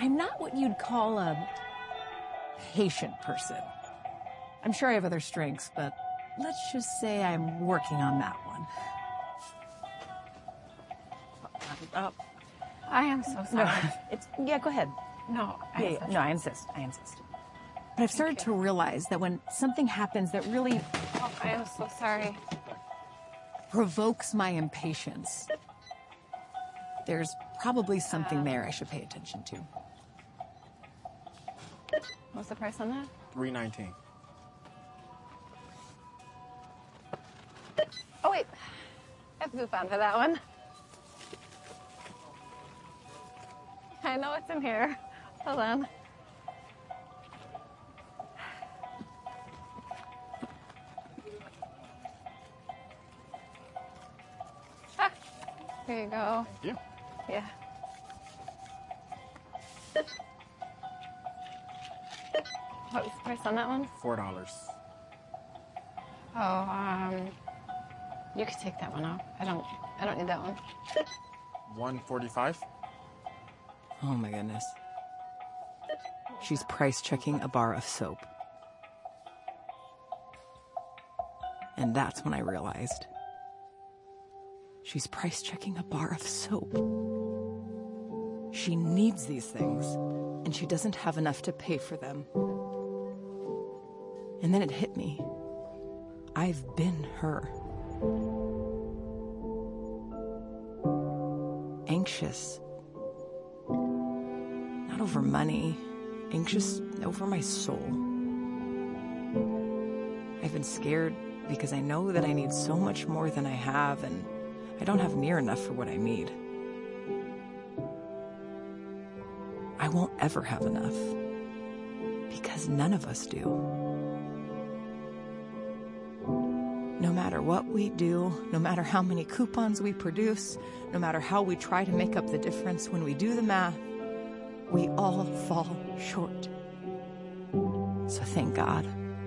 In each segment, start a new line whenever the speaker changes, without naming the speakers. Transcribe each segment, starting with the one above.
I'm not what you'd call a patient person. I'm sure I have other strengths, but let's just say I'm working on that one.
I am so sorry.
Yeah, go ahead.
No,
I insist. But I've started to realize that when something happens that really
I am so sorry.
provokes my impatience, there's probably something there I should pay attention to.
What's the price on that?
$3.19.
Oh, wait. I have a coupon for that one. I know it's in here. Hold on. Here you go.
Thank you.
Yeah. What was the price on that one?
$4.
Oh, you could take that one off. I don't need that one.
$1.45.
Oh my goodness. She's price checking a bar of soap. And that's when I realized she's price checking a bar of soap. She needs these things, and she doesn't have enough to pay for them. And then it hit me. I've been her. Anxious. Not over money, anxious over my soul. I've been scared because I know that I need so much more than I have, and I don't have near enough for what I need. I won't ever have enough, because none of us do. No matter what we do, no matter how many coupons we produce, no matter how we try to make up the difference, when we do the math, we all fall short. So thank God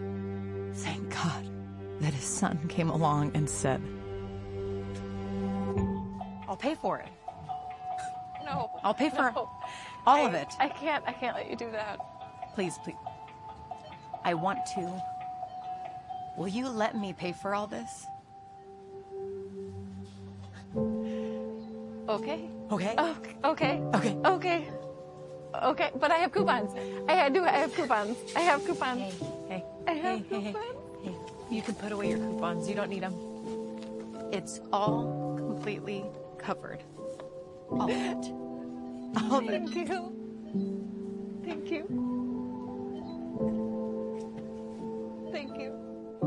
that his son came along and said, I'll pay for it.
No.
I'll pay for all of it.
I can't let you do that.
Please. I want to. Will you let me pay for all this?
Okay.
Okay.
Okay. Okay, but I have coupons. I have coupons.
Hey.
I have coupons.
Hey, you can put away your coupons. You don't need them. It's all completely covered. All of it. All of it.
Thank you. Thank you. Thank you.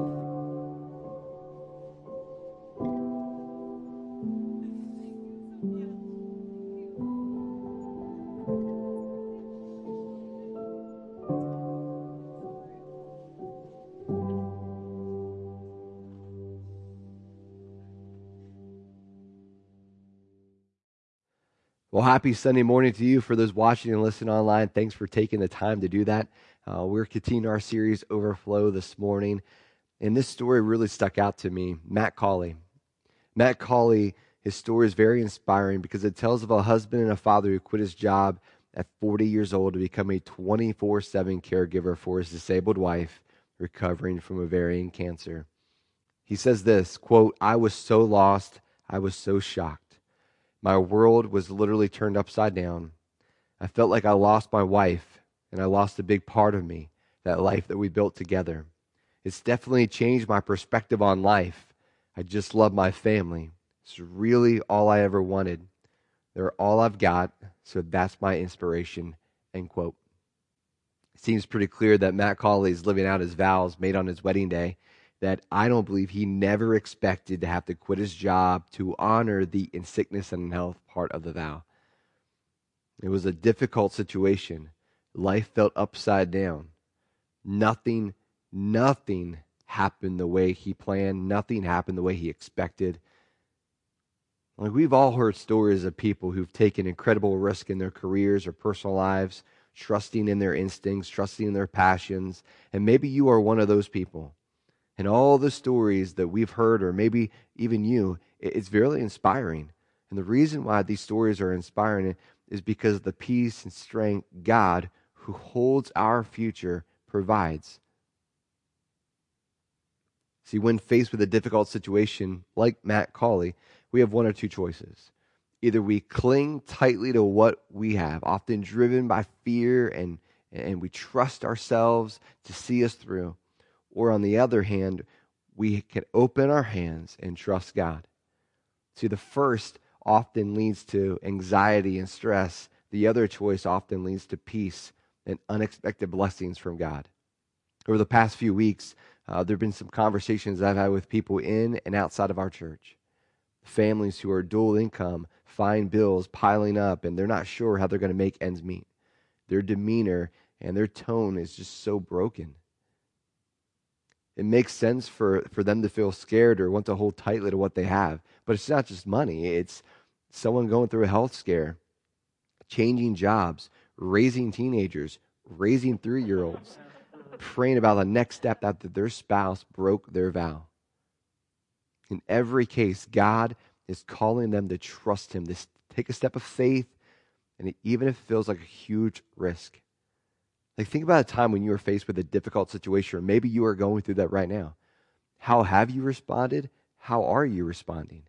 Well, happy Sunday morning to you. For those watching and listening online, thanks for taking the time to do that. We're continuing our series, Overflow, this morning. And this story really stuck out to me. Matt Cawley. Matt Cawley, his story is very inspiring because it tells of a husband and a father who quit his job at 40 years old to become a 24/7 caregiver for his disabled wife recovering from ovarian cancer. He says this, quote, "I was so lost. I was so shocked. My world was literally turned upside down. I felt like I lost my wife, and I lost a big part of me, that life that we built together. It's definitely changed my perspective on life. I just love my family. It's really all I ever wanted. They're all I've got, so that's my inspiration," end quote. It seems pretty clear that Matt Cawley is living out his vows made on his wedding day, that I don't believe he never expected to have to quit his job to honor the in sickness and in health part of the vow. It was a difficult situation. Life felt upside down. Nothing happened the way he planned. Nothing happened the way he expected. Like, we've all heard stories of people who've taken incredible risk in their careers or personal lives, trusting in their instincts, trusting in their passions, and maybe you are one of those people. And all the stories that we've heard, or maybe even you, it's very inspiring. And the reason why these stories are inspiring is because of the peace and strength God, who holds our future, provides. See, when faced with a difficult situation like Matt Cawley, we have one or two choices. Either we cling tightly to what we have, often driven by fear, and we trust ourselves to see us through. Or on the other hand, we can open our hands and trust God. See, the first often leads to anxiety and stress. The other choice often leads to peace and unexpected blessings from God. Over the past few weeks, there have been some conversations I've had with people in and outside of our church. Families who are dual income find bills piling up, and they're not sure how they're going to make ends meet. Their demeanor and their tone is just so broken. It makes sense for them to feel scared or want to hold tightly to what they have. But it's not just money. It's someone going through a health scare, changing jobs, raising teenagers, raising 3-year-olds, praying about the next step after their spouse broke their vow. In every case, God is calling them to trust him, to take a step of faith, and even if it feels like a huge risk. Like, think about a time when you were faced with a difficult situation, or maybe you are going through that right now. How have you responded? How are you responding?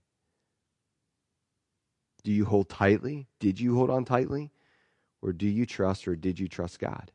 Do you hold tightly? Did you hold on tightly? Or do you trust, or did you trust God?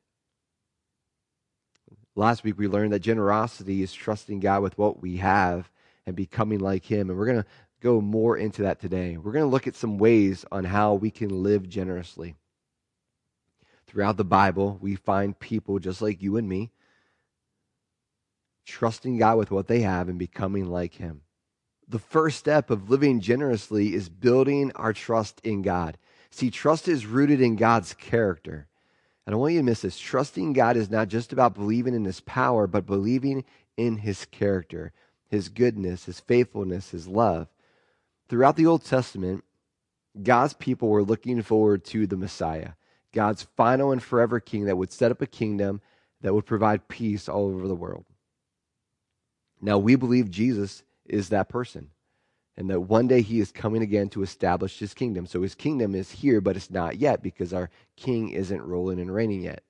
Last week we learned that generosity is trusting God with what we have and becoming like him. And we're going to go more into that today. We're going to look at some ways on how we can live generously. Throughout the Bible, we find people just like you and me, trusting God with what they have and becoming like him. The first step of living generously is building our trust in God. See, trust is rooted in God's character. I don't want you to miss this. Trusting God is not just about believing in his power, but believing in his character, his goodness, his faithfulness, his love. Throughout the Old Testament, God's people were looking forward to the Messiah, God's final and forever king that would set up a kingdom that would provide peace all over the world. Now, we believe Jesus is that person, and that one day he is coming again to establish his kingdom. So his kingdom is here, but it's not yet because our king isn't ruling and reigning yet.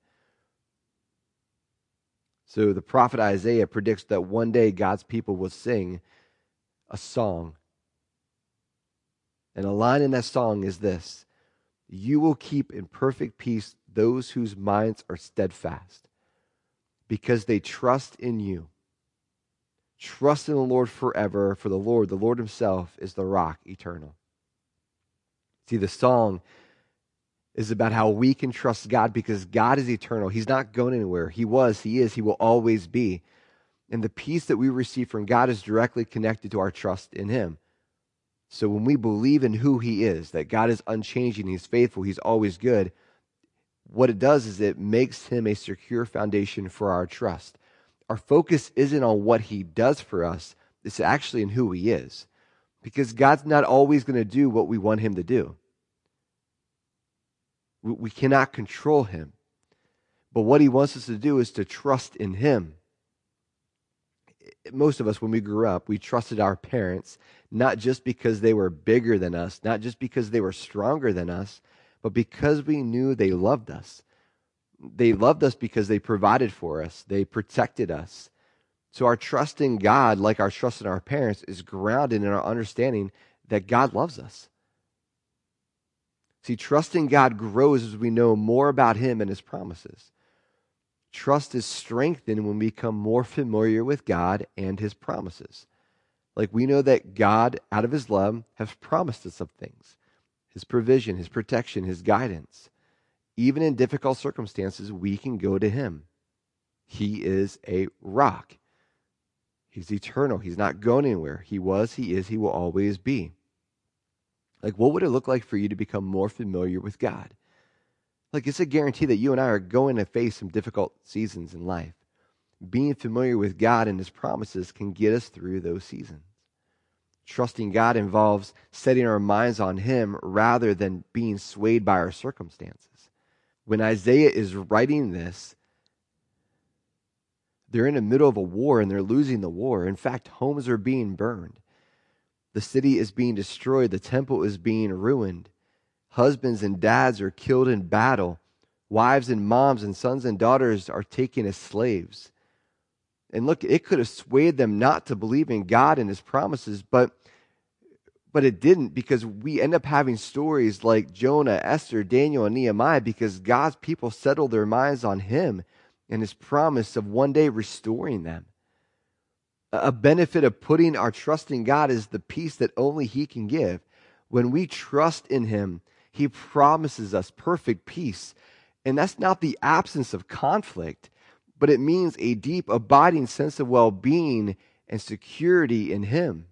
So the prophet Isaiah predicts that one day God's people will sing a song. And a line in that song is this: "You will keep in perfect peace those whose minds are steadfast, because they trust in you. Trust in the Lord forever, for the Lord himself is the rock eternal." See, the song is about how we can trust God because God is eternal. He's not going anywhere. He was, he is, he will always be. And the peace that we receive from God is directly connected to our trust in him. So when we believe in who he is, that God is unchanging, he's faithful, he's always good, what it does is it makes him a secure foundation for our trust. Our focus isn't on what he does for us, it's actually in who he is. Because God's not always going to do what we want him to do. We cannot control him. But what he wants us to do is to trust in him. Most of us, when we grew up, we trusted our parents, not just because they were bigger than us, not just because they were stronger than us, but because we knew they loved us. They loved us because they provided for us. They protected us. So our trust in God, like our trust in our parents, is grounded in our understanding that God loves us. See, trust in God grows as we know more about him and his promises. Trust is strengthened when we become more familiar with God and his promises. Like, we know that God, out of his love, has promised us some things. His provision, his protection, his guidance. Even in difficult circumstances, we can go to him. He is a rock. He's eternal. He's not going anywhere. He was, he is, he will always be. Like, what would it look like for you to become more familiar with God? Like, it's a guarantee that you and I are going to face some difficult seasons in life. Being familiar with God and his promises can get us through those seasons. Trusting God involves setting our minds on him rather than being swayed by our circumstances. When Isaiah is writing this, they're in the middle of a war and they're losing the war. In fact, homes are being burned. The city is being destroyed. The temple is being ruined. Husbands and dads are killed in battle. Wives and moms and sons and daughters are taken as slaves. And look, it could have swayed them not to believe in God and his promises, but it didn't, because we end up having stories like Jonah, Esther, Daniel, and Nehemiah because God's people settled their minds on him and his promise of one day restoring them. A benefit of putting our trust in God is the peace that only he can give. When we trust in him, he promises us perfect peace. And that's not the absence of conflict, but it means a deep, abiding sense of well-being and security in him.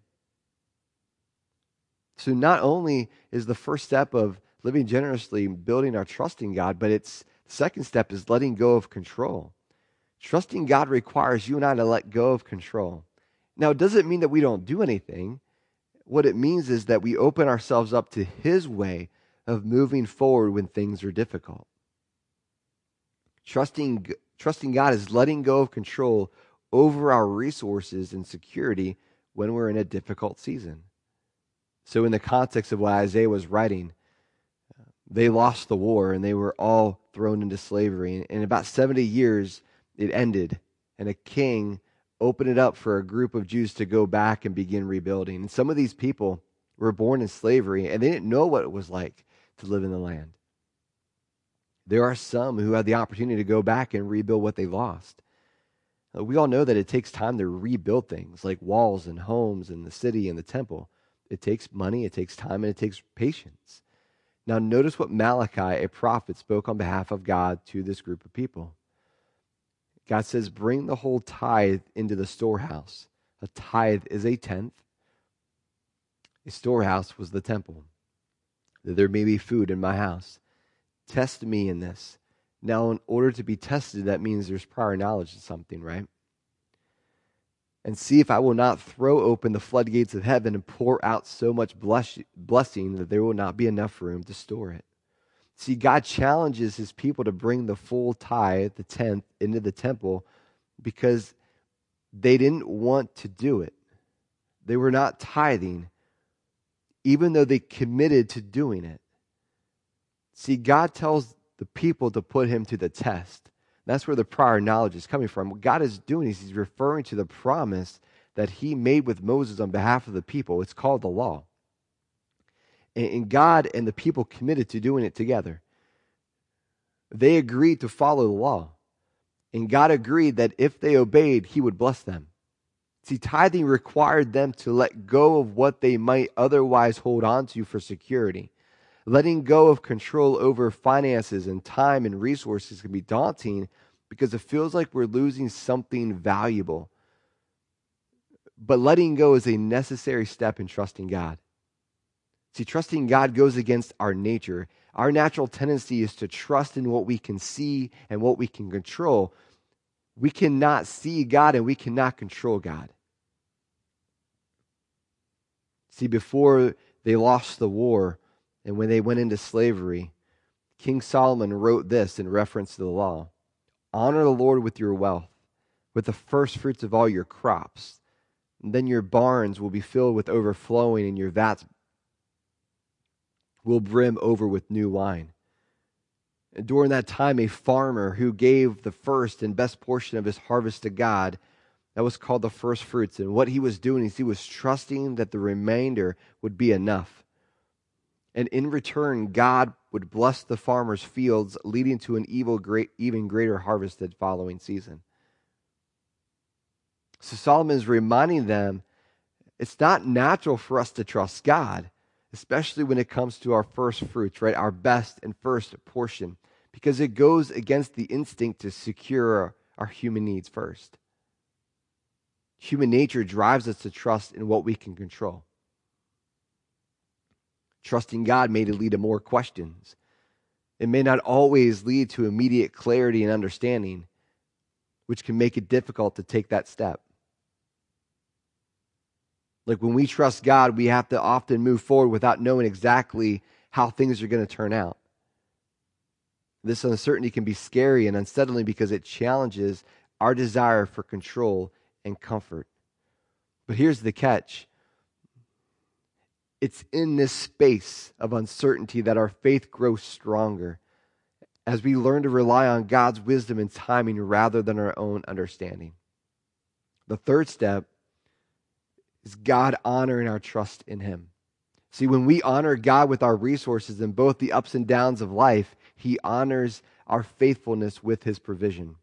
So not only is the first step of living generously building our trust in God, but its second step is letting go of control. Trusting God requires you and I to let go of control. Now, it doesn't mean that we don't do anything. What it means is that we open ourselves up to his way of moving forward when things are difficult. Trusting God is letting go of control over our resources and security when we're in a difficult season. So in the context of what Isaiah was writing, they lost the war and they were all thrown into slavery. And in about 70 years, it ended. And a king opened it up for a group of Jews to go back and begin rebuilding. And some of these people were born in slavery and they didn't know what it was like to live in the land. There are some who had the opportunity to go back and rebuild what they lost. We all know that it takes time to rebuild things like walls and homes and the city and the temple. It takes money, it takes time, and it takes patience. Now notice what Malachi, a prophet, spoke on behalf of God to this group of people. God says, bring the whole tithe into the storehouse. A tithe is a tenth. A storehouse was the temple. That there may be food in my house. Test me in this. Now, in order to be tested, that means there's prior knowledge of something, right? And see if I will not throw open the floodgates of heaven and pour out so much blessing that there will not be enough room to store it. See, God challenges his people to bring the full tithe, the tenth, into the temple because they didn't want to do it. They were not tithing, even though they committed to doing it. See, God tells the people to put him to the test. That's where the prior knowledge is coming from. What God is doing is he's referring to the promise that he made with Moses on behalf of the people. It's called the law. And God and the people committed to doing it together. They agreed to follow the law. And God agreed that if they obeyed, he would bless them. See, tithing required them to let go of what they might otherwise hold on to for security. Letting go of control over finances and time and resources can be daunting because it feels like we're losing something valuable. But letting go is a necessary step in trusting God. See, trusting God goes against our nature. Our natural tendency is to trust in what we can see and what we can control. We cannot see God and we cannot control God. See, before they lost the war, and when they went into slavery, King Solomon wrote this in reference to the law. Honor the Lord with your wealth, with the first fruits of all your crops. And then your barns will be filled with overflowing, and your vats will brim over with new wine. And during that time, a farmer who gave the first and best portion of his harvest to God, that was called the first fruits. And what he was doing is he was trusting that the remainder would be enough. And in return, God would bless the farmer's fields, leading to an even greater harvest the following season. So Solomon is reminding them, it's not natural for us to trust God, especially when it comes to our first fruits, right? Our best and first portion, because it goes against the instinct to secure our human needs first. Human nature drives us to trust in what we can control. Trusting God may lead to more questions. It may not always lead to immediate clarity and understanding, which can make it difficult to take that step. Like when we trust God, we have to often move forward without knowing exactly how things are going to turn out. This uncertainty can be scary and unsettling because it challenges our desire for control and comfort. But here's the catch. It's in this space of uncertainty that our faith grows stronger as we learn to rely on God's wisdom and timing rather than our own understanding. The third step is God honoring our trust in Him. See, when we honor God with our resources in both the ups and downs of life, He honors our faithfulness with His provision.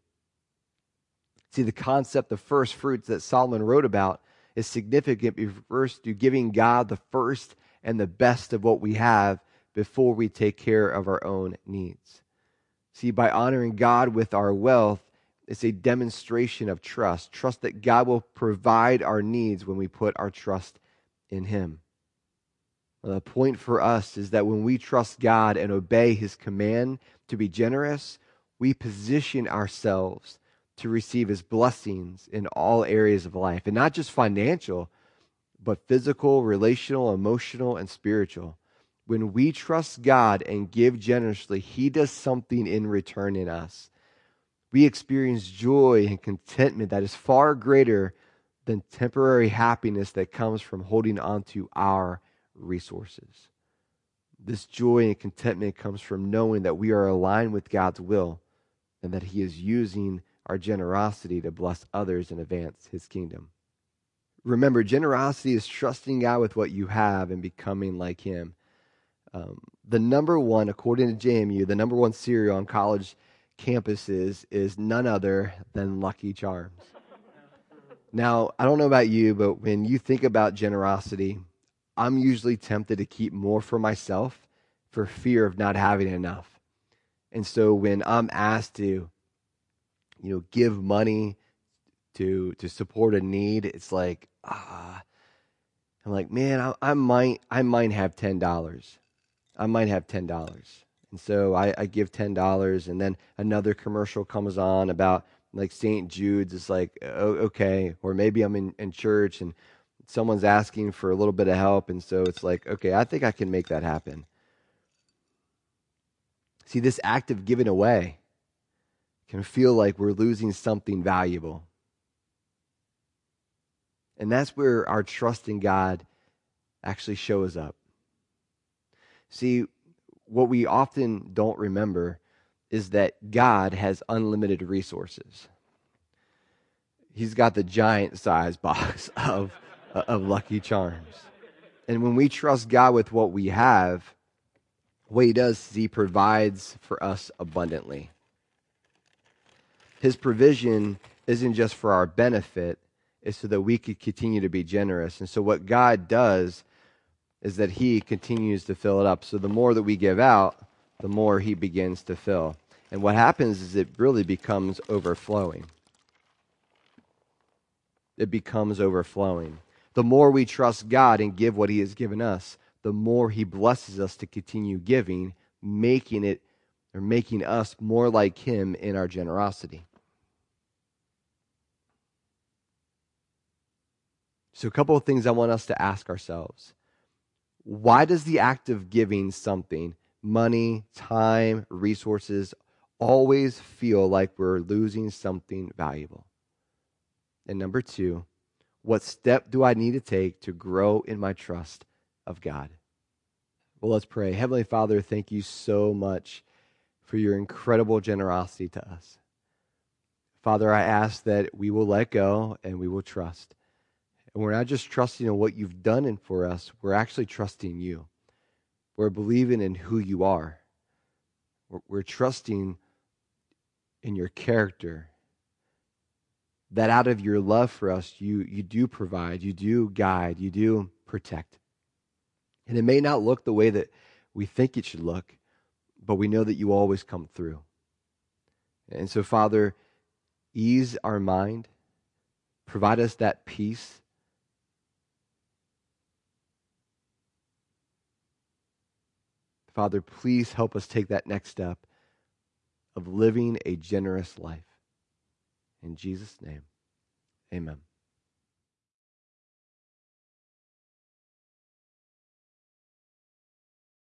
See, the concept of first fruits that Solomon wrote about is significant refers to giving God the first and the best of what we have before we take care of our own needs. See, by honoring God with our wealth, it's a demonstration of trust that God will provide our needs when we put our trust in Him. The point for us is that when we trust God and obey His command to be generous, we position ourselves to receive His blessings in all areas of life. And not just financial, but physical, relational, emotional, and spiritual. When we trust God and give generously, He does something in return in us. We experience joy and contentment that is far greater than temporary happiness that comes from holding on to our resources. This joy and contentment comes from knowing that we are aligned with God's will and that He is using our generosity to bless others and advance His kingdom. Remember, generosity is trusting God with what you have and becoming like Him. The number one, according to JMU, the number one cereal on college campuses is none other than Lucky Charms. Now, I don't know about you, but when you think about generosity, I'm usually tempted to keep more for myself for fear of not having enough. And so when I'm asked to, give money to support a need, it's like, I'm like, man, I might have $10. I might have $10. And so I give $10, and then another commercial comes on about like St. Jude's. It's like, oh, okay. Or maybe I'm in church and someone's asking for a little bit of help, and so it's like, okay, I think I can make that happen. See, this act of giving away can feel like we're losing something valuable. And that's where our trust in God actually shows up. See, what we often don't remember is that God has unlimited resources. He's got the giant size box of Lucky Charms. And when we trust God with what we have, what He does is He provides for us abundantly. His provision isn't just for our benefit, it's so that we could continue to be generous. And so what God does is that He continues to fill it up. So the more that we give out, the more He begins to fill. And what happens is it really becomes overflowing. It becomes overflowing. The more we trust God and give what He has given us, the more He blesses us to continue giving, making us more like Him in our generosity. So a couple of things I want us to ask ourselves. Why does the act of giving something, money, time, resources, always feel like we're losing something valuable? And number two, what step do I need to take to grow in my trust of God? Well, let's pray. Heavenly Father, thank you so much for your incredible generosity to us. Father, I ask that we will let go and we will trust. And we're not just trusting in what you've done for us, we're actually trusting you. We're believing in who you are. We're trusting in your character. That out of your love for us, you do provide, you do guide, you do protect. And it may not look the way that we think it should look, but we know that you always come through. And so, Father, ease our mind, provide us that peace. Father, please help us take that next step of living a generous life. In Jesus' name, amen.